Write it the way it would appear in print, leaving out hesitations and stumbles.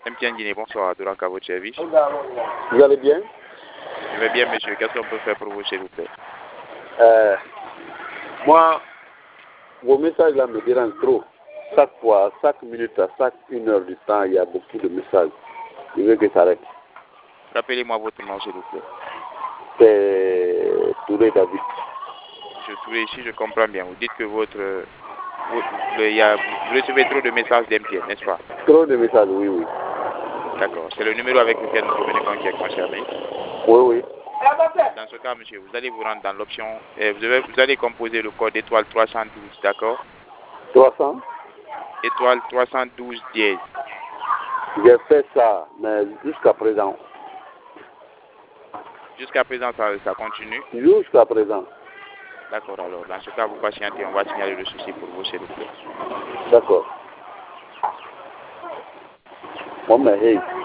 MTN Guinée, bonsoir, de à votre service. Vous allez bien? Je vais bien, monsieur. Qu'est-ce qu'on peut faire pour vous, s'il vous plaît? Moi, vos messages là me dérangent trop. Chaque fois, chaque minute, à chaque 1 heure du temps, il y a beaucoup de messages. Je veux que ça arrête. Rappelez-moi votre nom, s'il vous plaît. C'est Touré David. Monsieur Touré, ici, je comprends bien. Vous dites que vous recevez trop de messages d'MTN, n'est-ce pas? Trop de messages, oui, oui. D'accord. C'est le numéro avec lequel nous communiquons qui est concerné. Oui, oui. Dans ce cas, monsieur, vous allez vous rendre dans l'option, vous allez composer le code étoile 312, d'accord? 300? Étoile 312 dièse. J'ai fait ça, mais jusqu'à présent. Jusqu'à présent, ça continue? Jusqu'à présent. D'accord, alors, dans ce cas, vous patientez, on va signaler le souci pour vous, s'il vous plaît. D'accord. Bon, mais hey.